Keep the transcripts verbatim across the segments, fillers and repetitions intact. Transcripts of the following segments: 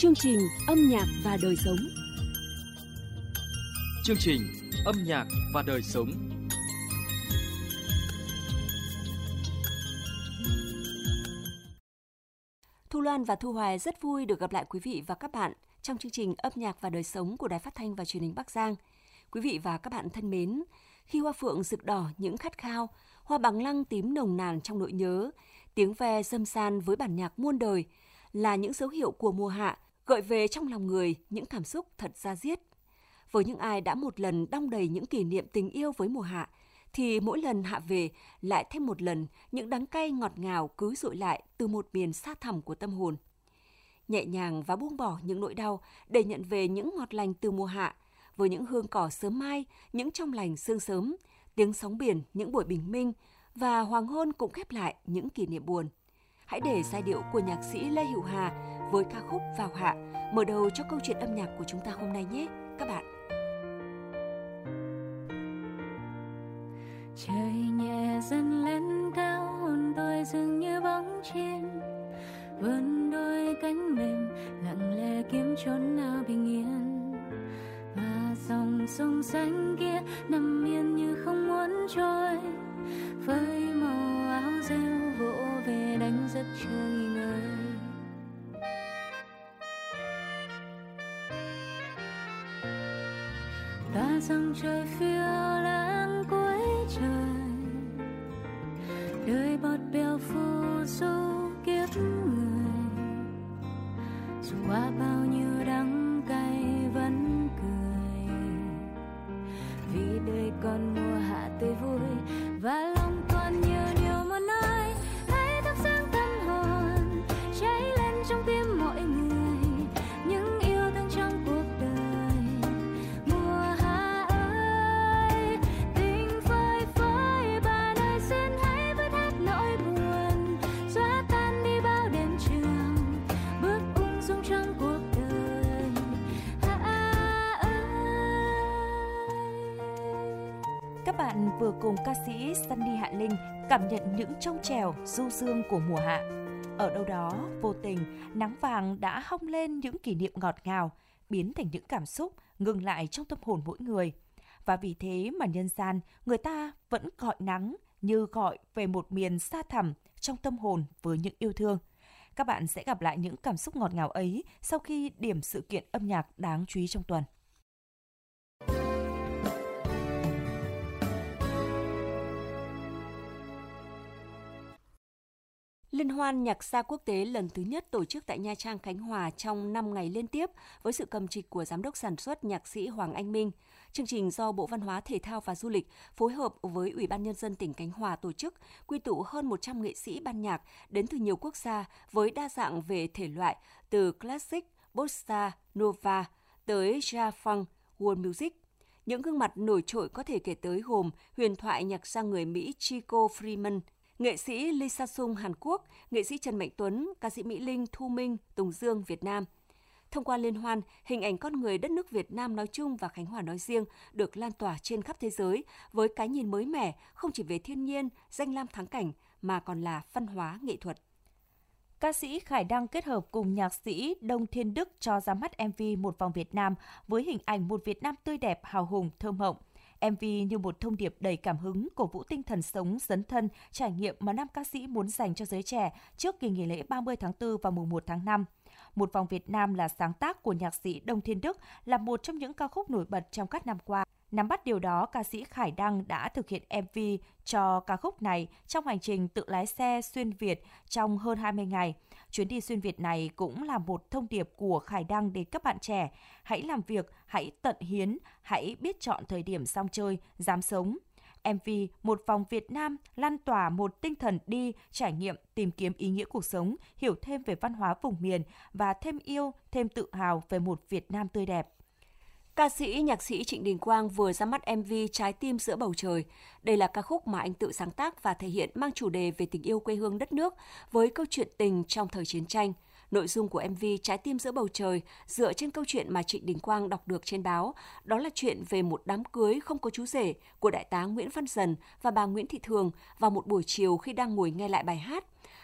Chương trình Âm nhạc và đời sống. Chương trình Âm nhạc và đời sống. Thu Loan và Thu Hoài rất vui được gặp lại quý vị và các bạn trong chương trình Âm nhạc và đời sống của Đài Phát thanh và Truyền hình Bắc Giang. Quý vị và các bạn thân mến, khi hoa phượng rực đỏ những khát khao, hoa bằng lăng tím nồng nàn trong nỗi nhớ, tiếng ve râm ran với bản nhạc muôn đời là những dấu hiệu của mùa hạ, gợi về trong lòng người những cảm xúc thật da diết. Với những ai đã một lần đong đầy những kỷ niệm tình yêu với mùa hạ, thì mỗi lần hạ về lại thêm một lần những đắng cay ngọt ngào cứ dội lại từ một miền xa thẳm của tâm hồn. Nhẹ nhàng và buông bỏ những nỗi đau để nhận về những ngọt lành từ mùa hạ, với những hương cỏ sớm mai, những trong lành sương sớm, tiếng sóng biển, những buổi bình minh và hoàng hôn cũng khép lại những kỷ niệm buồn. Hãy để giai điệu của nhạc sĩ Lê Hữu Hà với ca khúc Vào Hạ mở đầu cho câu chuyện âm nhạc của chúng ta hôm nay nhé, các bạn. Trời nhẹ dần lên cao, hồn tôi dường như bóng chim vươn đôi cánh mềm, lặng lẽ kiếm chốn nào bình yên. Và dòng sông xanh kia nằm yên như không muốn trôi, với màu áo rêu vỗ về đánh giấc chưa nghỉ ngơi. Ta dòng trời phiêu lãng cuối trời, đời bọt bèo phù du kiếp người. Dù qua bao nhiêu đắng cay vẫn cười, vì đời còn mùa hạ tươi vui và lòng còn nhiều điều muốn nói. Hãy thắp sáng tâm hồn, cháy lên trong tim mọi người những yêu thương trong cuộc đời. Mùa hạ ơi, tình phơi phới bà nơi xin hãy vớt hết nỗi buồn, xóa tan đi bao đêm trường, bước ung dung trong cuộc đời. Hạ ơi. Các bạn vừa cùng ca sĩ Sunny Hạ Linh cảm nhận những trong trẻo du dương của mùa hạ. Ở đâu đó, vô tình, nắng vàng đã hong lên những kỷ niệm ngọt ngào, biến thành những cảm xúc ngừng lại trong tâm hồn mỗi người. Và vì thế mà nhân gian, người ta vẫn gọi nắng như gọi về một miền xa thẳm trong tâm hồn với những yêu thương. Các bạn sẽ gặp lại những cảm xúc ngọt ngào ấy sau khi điểm sự kiện âm nhạc đáng chú ý trong tuần. Liên hoan nhạc xa quốc tế lần thứ nhất tổ chức tại Nha Trang, Khánh Hòa trong năm ngày liên tiếp với sự cầm trịch của giám đốc sản xuất nhạc sĩ Hoàng Anh Minh. Chương trình do Bộ Văn hóa, Thể thao và Du lịch phối hợp với Ủy ban Nhân dân tỉnh Khánh Hòa tổ chức, quy tụ hơn một trăm nghệ sĩ ban nhạc đến từ nhiều quốc gia với đa dạng về thể loại từ classic, bossa, nova tới jazz funk, world music. Những gương mặt nổi trội có thể kể tới gồm huyền thoại nhạc gia người Mỹ Chico Freeman, nghệ sĩ Lee Sa-sung Hàn Quốc, nghệ sĩ Trần Mạnh Tuấn, ca sĩ Mỹ Linh, Thu Minh, Tùng Dương Việt Nam. Thông qua liên hoan, hình ảnh con người đất nước Việt Nam nói chung và Khánh Hòa nói riêng được lan tỏa trên khắp thế giới với cái nhìn mới mẻ không chỉ về thiên nhiên, danh lam thắng cảnh mà còn là văn hóa nghệ thuật. Ca sĩ Khải Đăng kết hợp cùng nhạc sĩ Đông Thiên Đức cho ra mắt em vê Một Vòng Việt Nam với hình ảnh một Việt Nam tươi đẹp, hào hùng, thơ mộng. em vê như một thông điệp đầy cảm hứng, cổ vũ tinh thần sống, dấn thân, trải nghiệm mà nam ca sĩ muốn dành cho giới trẻ trước kỳ nghỉ lễ ba mươi tháng tư và mùng một tháng năm. Một Vòng Việt Nam là sáng tác của nhạc sĩ Đông Thiên Đức, là một trong những ca khúc nổi bật trong các năm qua. Nắm bắt điều đó, ca sĩ Khải Đăng đã thực hiện em vê cho ca khúc này trong hành trình tự lái xe xuyên Việt trong hơn hai mươi ngày. Chuyến đi xuyên Việt này cũng là một thông điệp của Khải Đăng đến các bạn trẻ. Hãy làm việc, hãy tận hiến, hãy biết chọn thời điểm xong chơi, dám sống. em vê Một Vòng Việt Nam lan tỏa một tinh thần đi, trải nghiệm, tìm kiếm ý nghĩa cuộc sống, hiểu thêm về văn hóa vùng miền và thêm yêu, thêm tự hào về một Việt Nam tươi đẹp. Ca sĩ, nhạc sĩ Trịnh Đình Quang vừa ra mắt em vê Trái tim giữa bầu trời. Đây là ca khúc mà anh tự sáng tác và thể hiện mang chủ đề về tình yêu quê hương đất nước với câu chuyện tình trong thời chiến tranh. Nội dung của em vê Trái tim giữa bầu trời dựa trên câu chuyện mà Trịnh Đình Quang đọc được trên báo. Đó là chuyện về một đám cưới không có chú rể của đại tá Nguyễn Văn Dần và bà Nguyễn Thị Thường vào một buổi chiều khi đang ngồi nghe lại bài hát.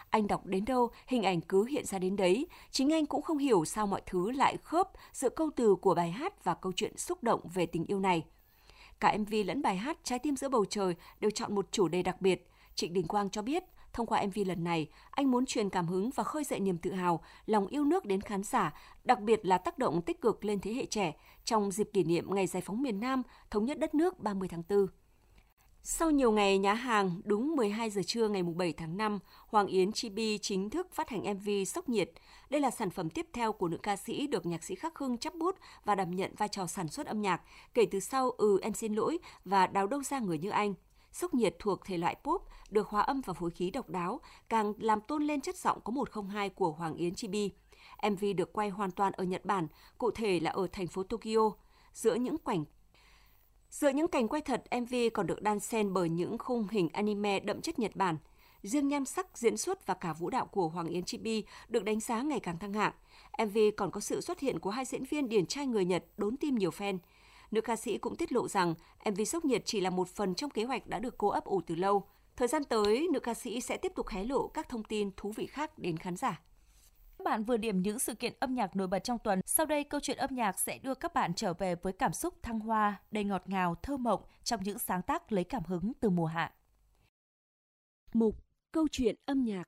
Anh đọc đến đâu, hình ảnh cứ hiện ra đến đấy. Chính anh cũng không hiểu sao mọi thứ lại khớp giữa câu từ của bài hát và câu chuyện xúc động về tình yêu này. Cả em vê lẫn bài hát Trái tim giữa bầu trời đều chọn một chủ đề đặc biệt. Trịnh Đình Quang cho biết, thông qua em vê lần này, anh muốn truyền cảm hứng và khơi dậy niềm tự hào, lòng yêu nước đến khán giả, đặc biệt là tác động tích cực lên thế hệ trẻ trong dịp kỷ niệm Ngày Giải phóng miền Nam, thống nhất đất nước ba mươi tháng tư. Sau nhiều ngày nhá hàng, đúng mười hai giờ trưa ngày bảy tháng năm, Hoàng Yến Chibi chính thức phát hành em vê Sốc nhiệt. Đây là sản phẩm tiếp theo của nữ ca sĩ được nhạc sĩ Khắc Hưng chắp bút và đảm nhận vai trò sản xuất âm nhạc kể từ sau Ừ Em Xin Lỗi và Đào Đâu Ra Người Như Anh. Sốc nhiệt thuộc thể loại pop, được hòa âm và phối khí độc đáo, càng làm tôn lên chất giọng có một không hai của Hoàng Yến Chibi. em vê được quay hoàn toàn ở Nhật Bản, cụ thể là ở thành phố Tokyo. Giữa những cảnh Giữa những cảnh quay thật, em vê còn được đan xen bởi những khung hình anime đậm chất Nhật Bản. Riêng nhan sắc, diễn xuất và cả vũ đạo của Hoàng Yến Chibi được đánh giá ngày càng thăng hạng. em vê còn có sự xuất hiện của hai diễn viên điển trai người Nhật đốn tim nhiều fan. Nữ ca sĩ cũng tiết lộ rằng em vê Sốc nhiệt chỉ là một phần trong kế hoạch đã được cô ấp ủ từ lâu. Thời gian tới, nữ ca sĩ sẽ tiếp tục hé lộ các thông tin thú vị khác đến khán giả. Các bạn vừa điểm những sự kiện âm nhạc nổi bật trong tuần. Sau đây, câu chuyện âm nhạc sẽ đưa các bạn trở về với cảm xúc thăng hoa, đầy ngọt ngào, thơ mộng trong những sáng tác lấy cảm hứng từ mùa hạ. Mục Câu chuyện âm nhạc.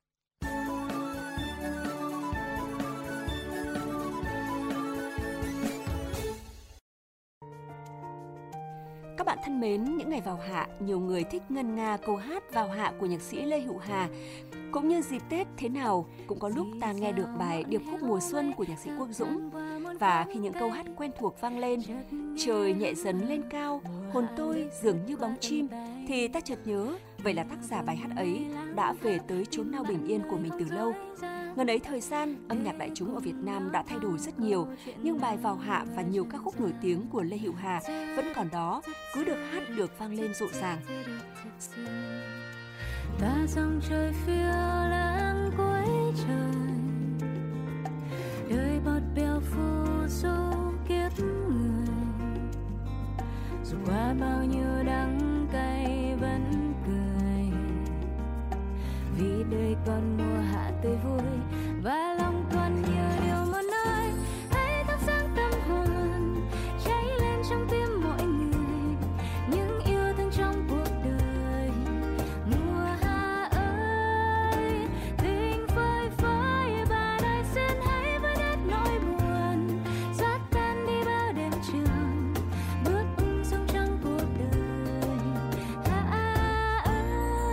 Các bạn thân mến, những ngày vào hạ, nhiều người thích ngân nga câu hát vào hạ của nhạc sĩ Lê Hữu Hà. Cũng như dịp Tết thế nào, cũng có lúc ta nghe được bài Điệp khúc mùa xuân của nhạc sĩ Quốc Dũng. Và khi những câu hát quen thuộc vang lên, trời nhẹ dần lên cao, hồn tôi dường như bóng chim, thì ta chợt nhớ, vậy là tác giả bài hát ấy đã về tới chốn nào bình yên của mình từ lâu. Ngần ấy thời gian, âm nhạc đại chúng ở Việt Nam đã thay đổi rất nhiều, nhưng bài Vào Hạ và nhiều ca khúc nổi tiếng của Lê Hữu Hà vẫn còn đó, cứ được hát được vang lên rộn ràng. Ta dòng trời phiêu lãng cuối trời, đời bọt bèo phù du kiếp người, dù qua bao nhiêu đắng cay vẫn cười, vì đời còn mùa hạ tươi vui và lòng còn nhiều điều muốn nói. Hãy thắp sáng tâm hồn cháy lên trong tim mọi người, những yêu thương trong cuộc đời. Mùa hạ ơi, tình phơi phới và đời xin hãy vơi hết nỗi buồn, xóa tan đi bao đêm trường, bước ung dung trong cuộc đời. Hạ ơi.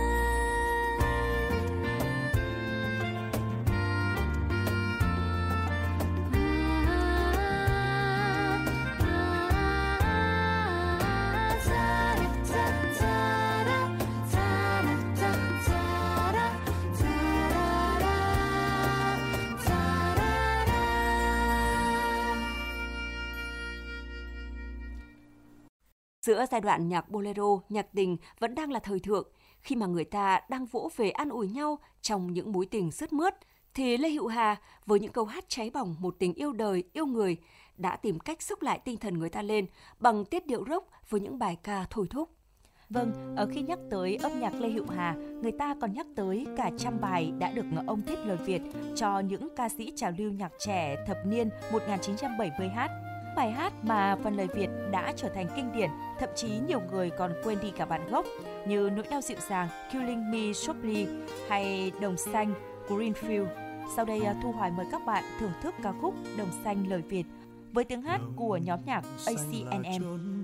Giữa giai đoạn nhạc bolero, nhạc tình vẫn đang là thời thượng, khi mà người ta đang vỗ về an ủi nhau trong những mối tình sướt mướt, thì Lê Hữu Hà với những câu hát cháy bỏng một tình yêu đời, yêu người đã tìm cách xúc lại tinh thần người ta lên bằng tiết điệu rock với những bài ca thôi thúc. Vâng, ở khi nhắc tới âm nhạc Lê Hữu Hà, người ta còn nhắc tới cả trăm bài đã được ông viết lời Việt cho những ca sĩ trào lưu nhạc trẻ thập niên một nghìn chín trăm bảy mươi hát. Bài hát mà phần lời Việt đã trở thành kinh điển, thậm chí nhiều người còn quên đi cả bản gốc, như Nỗi đau dịu dàng, Killing Me Softly hay Đồng xanh, Greenfield. Sau đây Thu Hoài mời các bạn thưởng thức ca khúc Đồng xanh lời Việt với tiếng hát của nhóm nhạc a xê en em.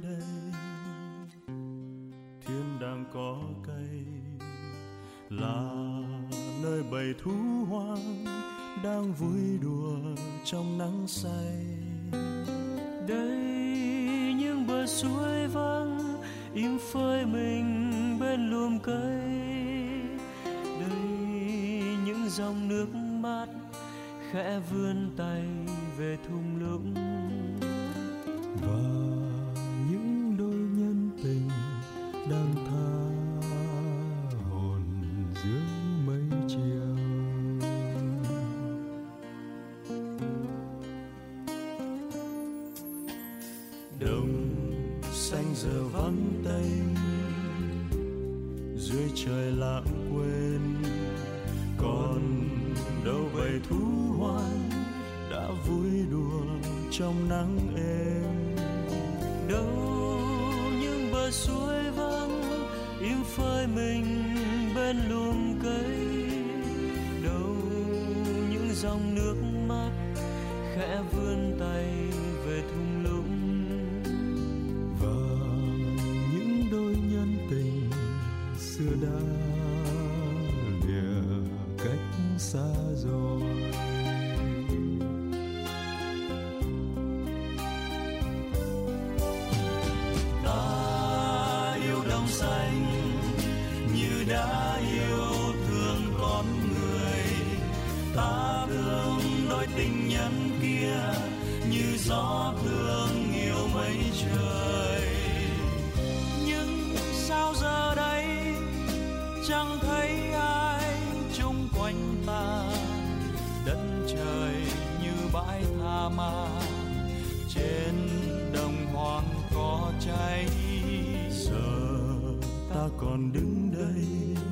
Thiên đang có cây là nơi bầy thú hoang đang vui đùa trong nắng say. Đây những bờ suối vắng im phơi mình bên luồng cây. Đây những dòng nước mát khẽ vươn tay về thung lũng. Và những đôi nhân tình đang tha hồn dưới mây chiều. Đồng xanh giờ vắng tênh, dưới trời lãng quên còn đâu bầy thú hoang đã vui đùa trong nắng êm. Đâu những bờ suối vắng im phơi mình bên luồng cây, đâu những dòng nước mắt khẽ vươn tay về thung lũng, và những đôi nhân tình xưa đã lìa cách xa rồi. Ta yêu đồng xanh như đã yêu thương con người, ta thương đôi tình nhân kia như gió thương yêu mây trời. Nhưng sao giờ đây chẳng thấy ai chung quanh ta, đất trời như bãi tha ma, trên đồng hoang có cháy. Giờ ta còn đứng đây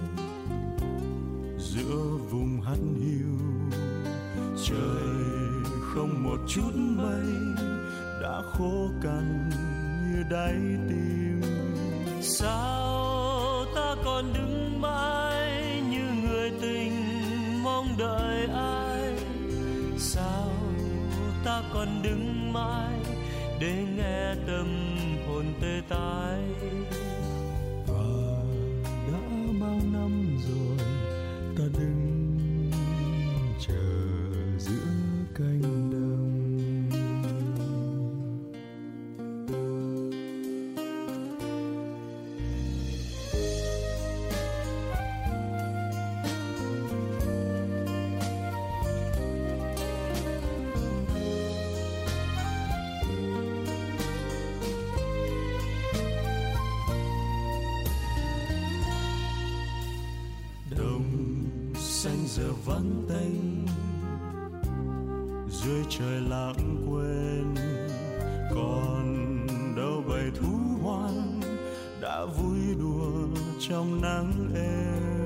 giữa vùng hắt hiu, trời không một chút mây đã khô cằn như đáy tim. Sao ta còn đứng mãi như người tình mong đợi ai? Sao ta còn đứng mãi để nghe tâm hồn tê tái? Và đã bao năm rồi ta đứng chờ giữa cánh đồng. Xanh giờ vắng tênh dưới trời lãng quên, còn đâu bầy thú hoang đã vui đùa trong nắng êm.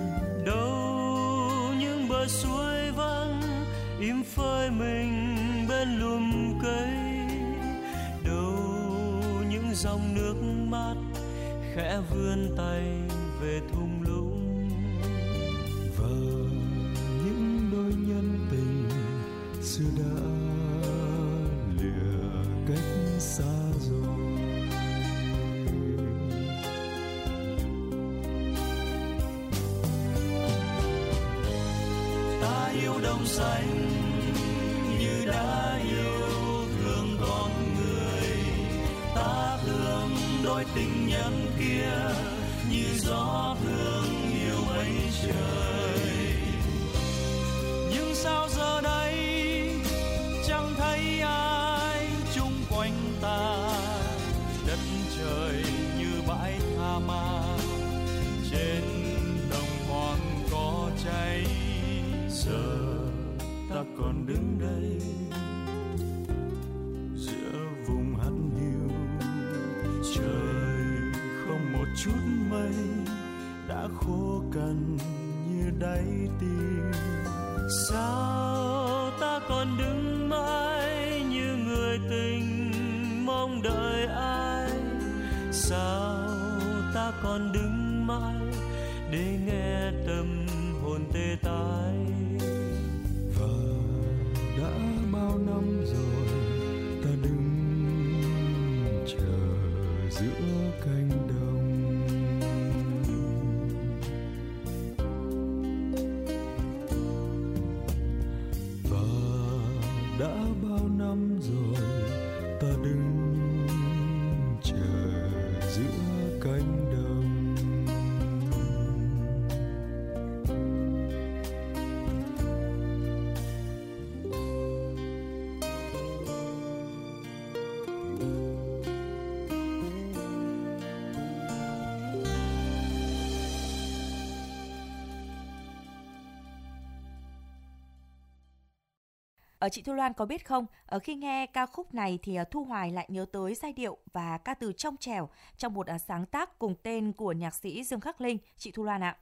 Đâu những bờ suối vắng im phơi mình bên lùm cây, đâu những dòng nước mát khẽ vươn tay về thung lũng, và những đôi nhân tình xưa đã lìa cách xa rồi. Ta yêu đồng xanh như đã yêu thương con người, ta thương đôi tình nhân kia như gió thương yêu mây trời. Nhưng sao giờ đây chẳng thấy ai chung quanh ta, đất trời như bãi tha ma, trên đồng hoang có cháy. Giờ ta còn đứng đây giữa vùng hắt hiu, trời không một chút mây đã khô cằn như đáy tim. Sao ta còn đứng mãi như người tình mong đợi ai? Sao ta còn đứng mãi để nghe tâm hồn tê tái? Và đã bao năm rồi ta đứng chờ giữa cánh đồng. Đã bao năm rồi ta đứng chờ giữa cánh đồng. Ở chị Thu Loan có biết không, ở khi nghe ca khúc này thì Thu Hoài lại nhớ tới giai điệu và ca từ trong trẻo trong một sáng tác cùng tên của nhạc sĩ Dương Khắc Linh, chị Thu Loan ạ.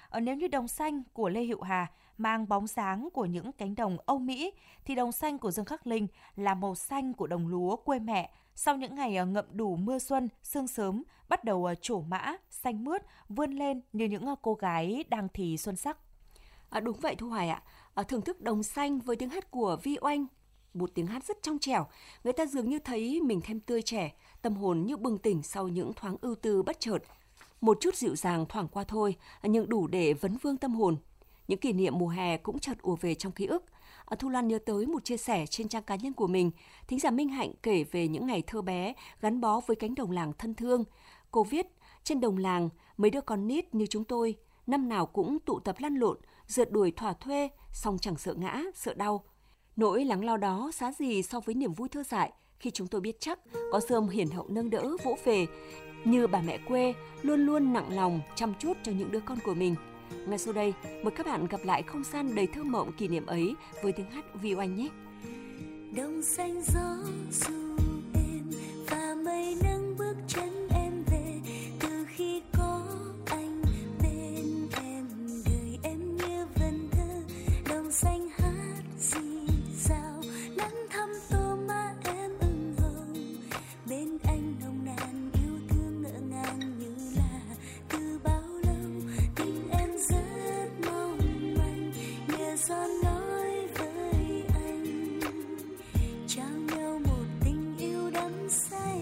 Ở nếu như đồng xanh của Lê Hữu Hà mang bóng dáng của những cánh đồng Âu Mỹ, thì đồng xanh của Dương Khắc Linh là màu xanh của đồng lúa quê mẹ. Sau những ngày ngậm đủ mưa xuân, sương sớm, bắt đầu trổ mã, xanh mướt, vươn lên như những cô gái đang thì xuân sắc. À, đúng vậy Thu Hoài ạ. À, thưởng thức đồng xanh với tiếng hát của Vi Oanh, một tiếng hát rất trong trẻo, người ta dường như thấy mình thêm tươi trẻ, tâm hồn như bừng tỉnh sau những thoáng ưu tư bất chợt. Một chút dịu dàng thoảng qua thôi, nhưng đủ để vấn vương tâm hồn. Những kỷ niệm mùa hè cũng chợt ùa về trong ký ức. À, Thu Lan nhớ tới một chia sẻ trên trang cá nhân của mình. Thính giả Minh Hạnh kể về những ngày thơ bé gắn bó với cánh đồng làng thân thương. Cô viết, trên đồng làng, mấy đứa con nít như chúng tôi, năm nào cũng tụ tập lăn lộn, rượt đuổi thỏa thuê, song chẳng sợ ngã, sợ đau. Nỗi lắng lo đó giá gì so với niềm vui thơ dại khi chúng tôi biết chắc có rơm hiền hậu nâng đỡ vỗ về, như bà mẹ quê luôn luôn nặng lòng chăm chút cho những đứa con của mình. Ngay sau đây, mời các bạn gặp lại không gian đầy thơ mộng kỷ niệm ấy với tiếng hát Vi Oanh nhé. Đồng xanh gió du êm và mây nâng bước chân em về, từ khi có anh bên em, đời em như vần thơ. Đồng xanh hát rì rào, nắng thăm tô má em ửng hồng, bên anh nồng nàn yêu thương ngỡ ngàng như là từ bao lâu. Tình em rất mong manh, nhờ gió nói với anh, trao nhau một tình yêu đắm say.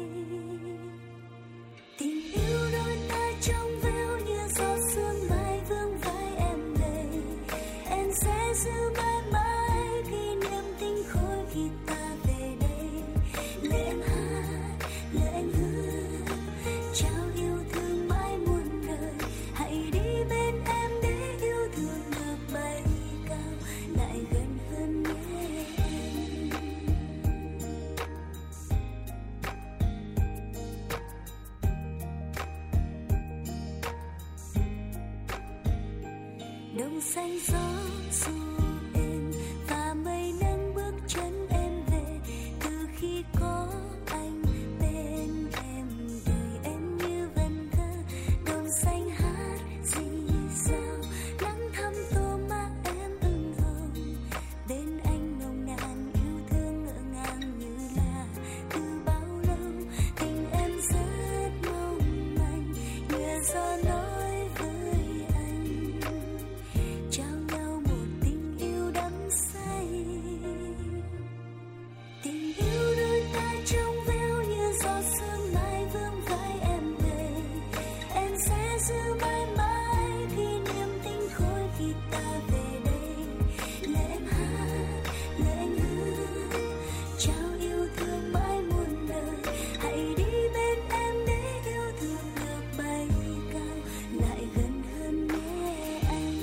Tình yêu đôi ta trong veo như gió sương mai vương vai em về, em sẽ giữ mãi mãi kỷ niệm tình khôi khi ta về đây. Lời em hát, lời anh hứa, trao yêu thương mãi muôn đời. Hãy đi bên em để yêu thương được bay cao, lại gần hơn nhé anh. Đồng xanh gió du êm và mây nâng bước chân em về, từ khi có anh bên em, đời em như vần thơ. Đồng xanh hát rì rào, nắng thăm tô má em ửng hồng, bên anh nồng nàn yêu thương ngỡ ngàng như là từ bao lâu. Tình em rất mong manh, nhờ gió nói với anh, trao nhau một tình yêu đắm say. Tình yêu đôi ta trong veo như gió sương mai vương vai em về, em sẽ giữ mãi mãi kỷ niệm tình khôi khi ta về đây. Lời em hát, lời anh hứa, trao yêu thương mãi muôn đời. Hãy đi bên em để yêu thương được bay cao, lại gần hơn nhé anh.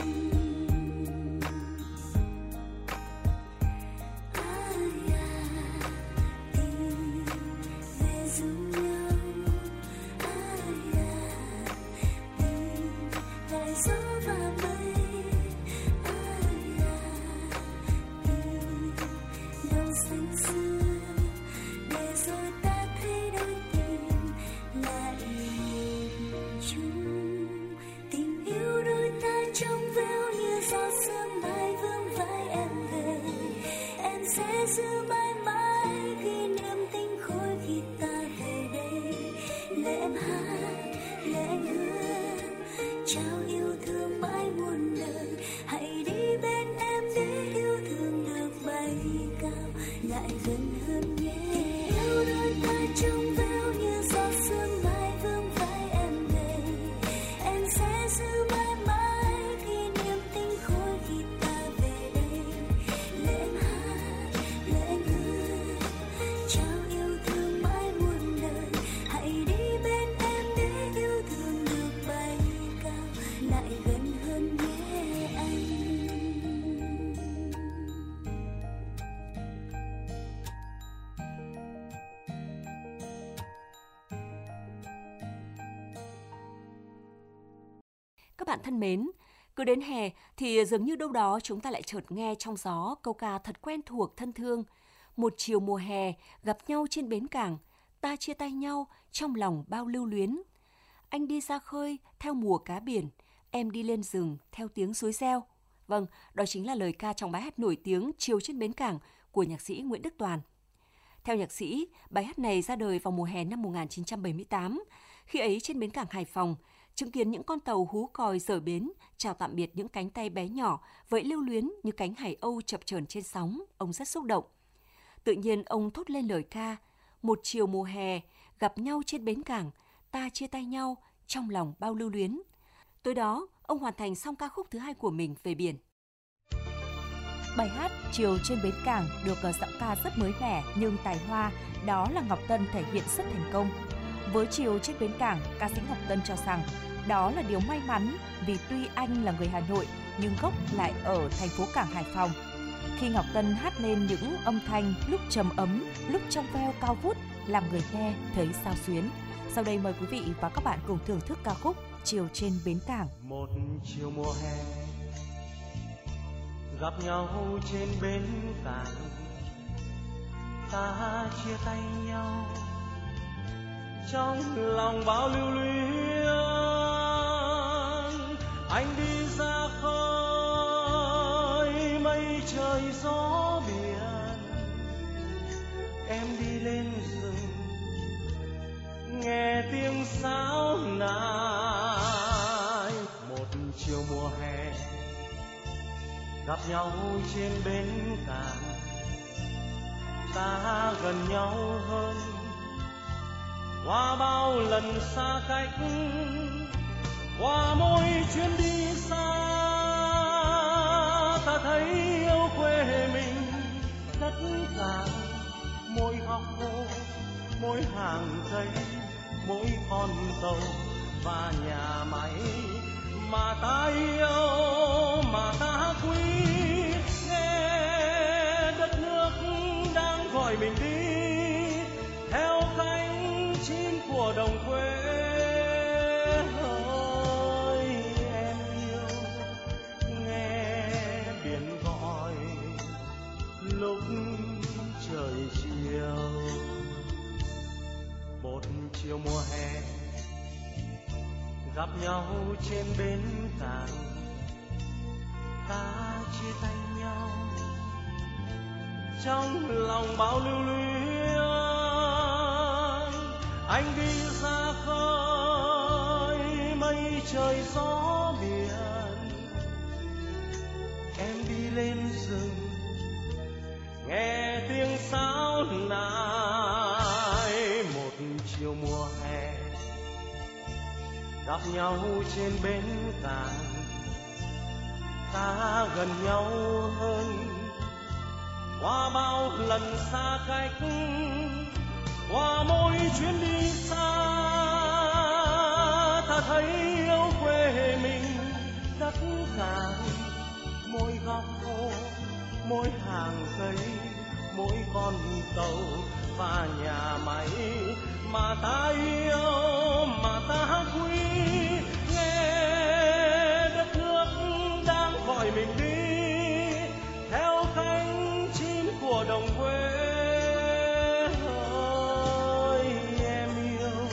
Ai à, tìm về dung nhau. Ai à, tìm lại gió và mây. Ai à, tìm đồng xanh xưa, để rồi ta thấy đôi tình lại một chung. Tình yêu đôi ta trong veo như gió sương mai vương vai em về, em sẽ giữ mãi mãi kỷ niệm tình khôi khi ta về đây. Lời em hát, lời anh hứa, trao yêu thương mãi muôn đời. Hãy đi bên em để yêu thương được bay cao, lại gần hơn nhé. Yêu đôi ta trong veo như gió sương mai vương vai em về, em sẽ giữ mãi mãi kỷ niệm tình khôi khi ta về đây. Lời em hát, lời anh hứa, trao yêu thương mãi muôn đời. Hãy đi bên em để yêu thương được bay cao, lại gần hơn nhé anh. Các bạn thân mến, cứ đến hè thì dường như đâu đó chúng ta lại chợt nghe trong gió câu ca thật quen thuộc thân thương. Một chiều mùa hè gặp nhau trên bến cảng, ta chia tay nhau trong lòng bao lưu luyến. Anh đi ra khơi theo mùa cá biển, Em đi lên rừng theo tiếng suối reo. Vâng, đó chính là lời ca trong bài hát nổi tiếng Chiều trên bến cảng của nhạc sĩ Nguyễn Đức Toàn. Theo nhạc sĩ, bài hát này ra đời vào mùa hè năm một nghìn chín trăm bảy mươi tám. Khi ấy trên bến cảng Hải Phòng, chứng kiến những con tàu hú còi rời bến, chào tạm biệt những cánh tay bé nhỏ, vậy lưu luyến như cánh hải âu chập chờn trên sóng, ông rất xúc động. Tự nhiên ông thốt lên lời ca, một chiều mùa hè, gặp nhau trên bến cảng, ta chia tay nhau, trong lòng bao lưu luyến. Tối đó, ông hoàn thành xong ca khúc thứ hai của mình về biển. Bài hát Chiều trên bến cảng được giọng ca rất mới mẻ nhưng tài hoa, đó là Ngọc Tân thể hiện rất thành công. Với Chiều trên bến cảng, ca sĩ Ngọc Tân cho rằng đó là điều may mắn vì tuy anh là người Hà Nội nhưng gốc lại ở thành phố cảng Hải Phòng. Khi Ngọc Tân hát lên những âm thanh lúc trầm ấm, lúc trong veo cao vút, làm người nghe thấy xao xuyến. Sau đây mời quý vị và các bạn cùng thưởng thức ca khúc Chiều trên bến cảng. Một chiều mùa hè gặp nhau trên bến cảng, ta chia tay nhau trong lòng bao lưu luyến. Anh đi ra khơi mây trời gió biển, em đi lên rừng nghe tiếng sáo nài. Một chiều mùa hè gặp nhau trên bến cảng, ta gần nhau hơn qua bao lần xa cách, qua mỗi chuyến đi xa ta thấy yêu quê mình. Đất cảng mỗi góc phố, mỗi hàng cây, mỗi con tàu và nhà máy mà ta yêu, mà ta quý. Nghe đất nước đang gọi mình đi theo cánh chim của đồng quê. Ơi em yêu, nghe biển gọi lúc trời chiều. Một chiều mùa hè gặp nhau trên bến cảng, ta chia tay nhau trong lòng bao lưu luyến. Anh đi ra khơi mây trời gió biển, em đi lên rừng nghe tiếng sáo nài. Một chiều mùa hè gặp nhau trên bến cảng, ta gần nhau hơn qua bao lần xa cách, qua mỗi chuyến đi xa ta thấy yêu quê mình. Đất cảng mỗi góc phố, mỗi hàng cây, mỗi con tàu và nhà máy mà ta yêu, mà ta quý. Nghe đất nước đang gọi mình đi theo cánh chim của đồng quê. Ơi em yêu,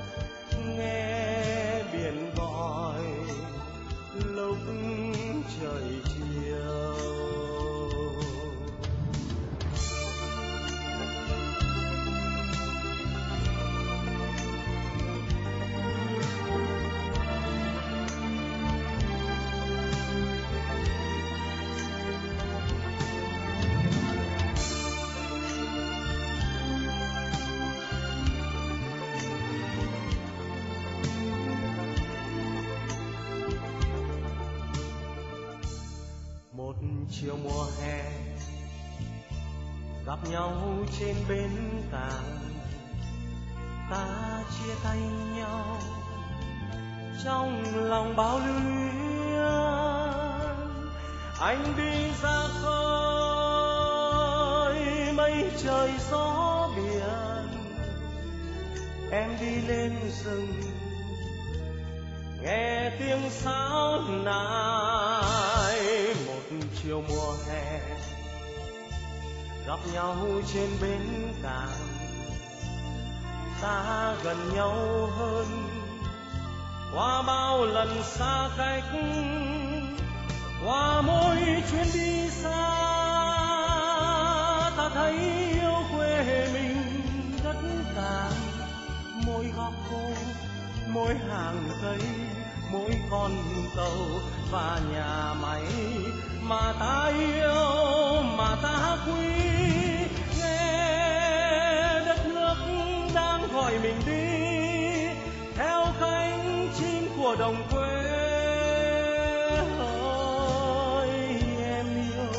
nghe biển gọi lúc trời chiều. Chiều mùa hè gặp nhau trên bến cảng, ta chia tay nhau trong lòng bao lưu luyến. Anh đi ra khơi mây trời gió biển, em đi lên rừng nghe tiếng sáo nài. Một chiều mùa hè gặp nhau trên bến cảng, ta gần nhau hơn qua bao lần xa cách, qua mỗi chuyến đi xa, ta thấy yêu quê mình rất càng. Mỗi góc phố, mỗi hàng cây, mỗi con tàu và nhà máy mà ta yêu, mà ta quý. Nghe đất nước đang gọi mình đi theo cánh chim của đồng quê. Hỡi em yêu,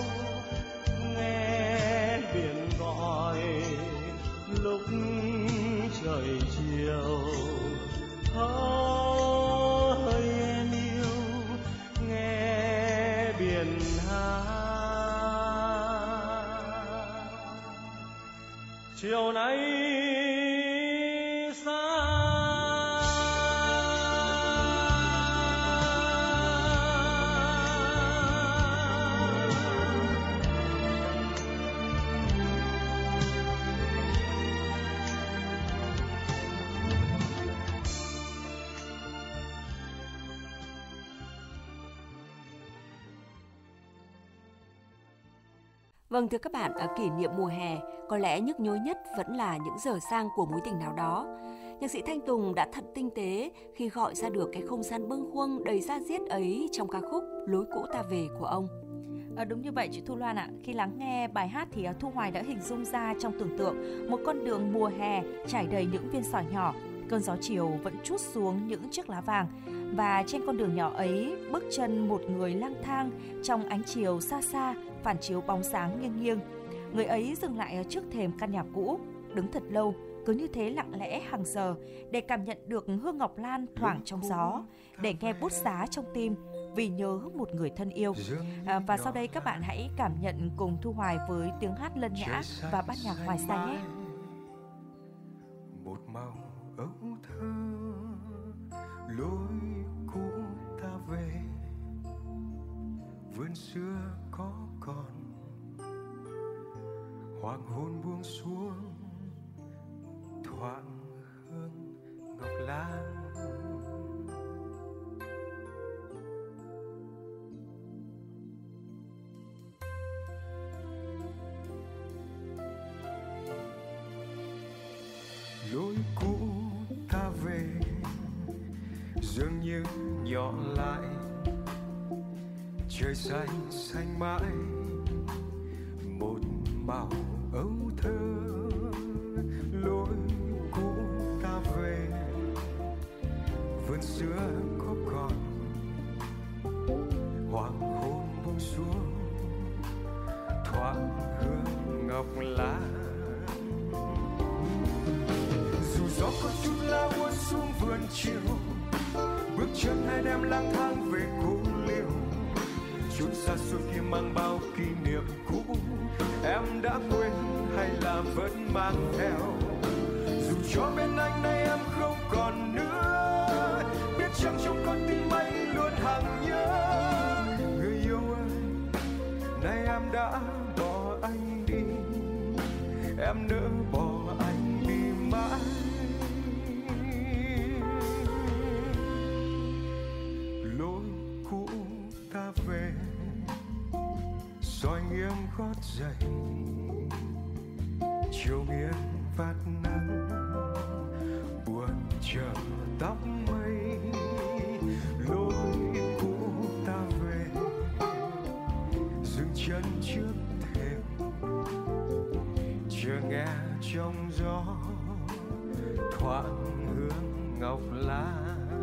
nghe biển gọi lúc trời chiều. Hỡi em yêu, nghe biển hát. Chiều nay Vâng, thưa các bạn, ở kỷ niệm mùa hè, có lẽ nhức nhối nhất vẫn là những giờ sang của mối tình nào đó. Nhạc sĩ Thanh Tùng đã thật tinh tế khi gọi ra được cái không gian bâng khuâng đầy da diết ấy trong ca khúc Lối cũ ta về của ông. À, đúng như vậy chị Thu Loan ạ. Khi lắng nghe bài hát thì Thu Hoài đã hình dung ra trong tưởng tượng một con đường mùa hè trải đầy những viên sỏi nhỏ. Cơn gió chiều vẫn trút xuống những chiếc lá vàng, và trên con đường nhỏ ấy bước chân một người lang thang trong ánh chiều xa xa phản chiếu bóng sáng nghiêng nghiêng. Người ấy dừng lại trước thềm căn nhà cũ, đứng thật lâu, cứ như thế lặng lẽ hàng giờ để cảm nhận được hương ngọc lan thoảng trong gió, để nghe bút giá trong tim vì nhớ một người thân yêu. À, và sau đây các bạn hãy cảm nhận cùng Thu Hoài với tiếng hát lân nhã và bát nhạc Hoài Sa nhé. Một màu ấu thơ, lối cũ ta về, vườn xưa có còn, hoàng hôn buông xuống, thoảng hương ngọc lan. Lối cũ ta về, dường như nhỏ lại, trời xanh xanh mãi, một màu ấu thơ. Lối cũ ta về, vườn xưa có còn, hoàng hôn buông xuống, thoáng hương ngọc lan. Dù gió có chút lá buốt xuống vườn chiều, bước chân hai đêm lang thang về cô liêu. Chốn xa xôi kia mang bao kỷ niệm cũ, em đã quên hay là vẫn mang theo. Dù cho bên anh nay em không còn nữa, biết chăng trong con tim anh luôn hằng nhớ. Người yêu ơi, nay em đã bỏ anh đi, em nỡ bỏ anh đi mãi. Lối cũ ta về, soi nghiêng gót giày, chiều nghiêng vạt nắng, buồn chờ tóc mây. Lối cũ ta về, dừng chân trước thềm, chờ nghe trong gió thoáng hương ngọc lan.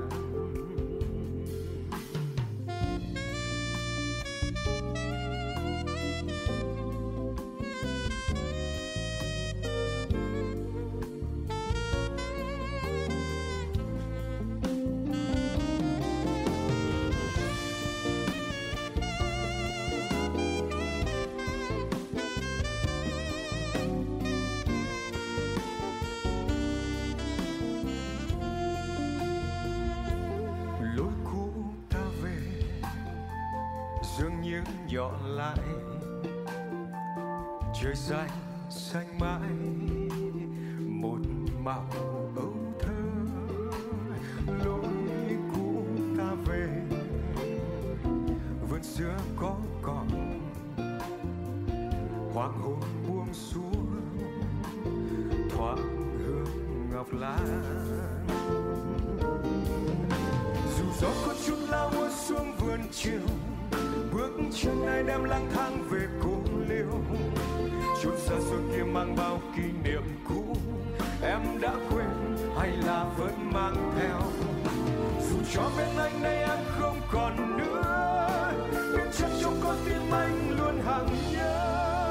Nhỏ lại, trời xanh xanh mãi, một màu ấu thơ. Lối cũ xưa có còn, hoàng hôn buông xuống thoáng hương ngọc lan. Dù gió có chút lao mưa xuống vườn chiều, bước chân ai đem lang thang về cô liêu. Chốn xa xôi kia mang bao kỷ niệm cũ, em đã quên hay là vẫn mang theo. Dù cho bên anh nay em không còn nữa, biết chắc trong con tim anh luôn hàng nhớ.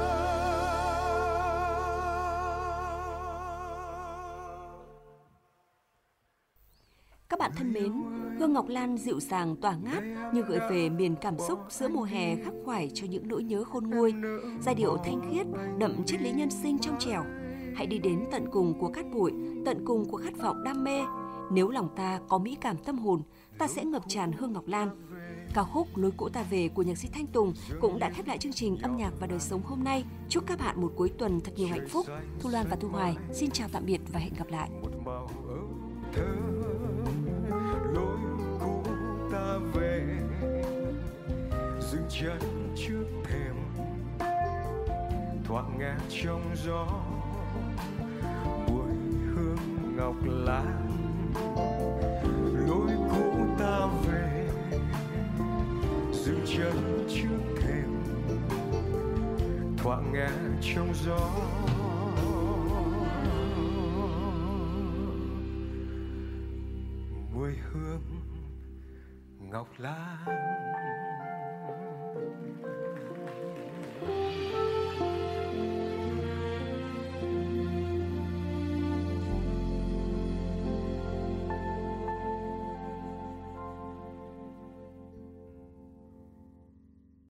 Các bạn thân mến, hương ngọc lan dịu dàng tỏa ngát như gợi về miền cảm xúc giữa mùa hè khắc khoải cho những nỗi nhớ khôn nguôi. Giai điệu thanh khiết, đậm triết lý nhân sinh trong trẻo. Hãy đi đến tận cùng của cát bụi, tận cùng của khát vọng đam mê. Nếu lòng ta có mỹ cảm tâm hồn, ta sẽ ngập tràn hương ngọc lan. Ca khúc Lối cũ ta về của nhạc sĩ Thanh Tùng cũng đã khép lại chương trình Âm nhạc và đời sống hôm nay. Chúc các bạn một cuối tuần thật nhiều hạnh phúc. Thu Loan và Thu Hoài xin chào tạm biệt và hẹn gặp lại. Lối cũ ta về, dừng chân trước thềm, thoáng nghe trong gió mùi hương ngọc lan. Lối cũ ta về, dừng chân trước thềm, thoáng nghe trong gió mùi hương ngọc lan.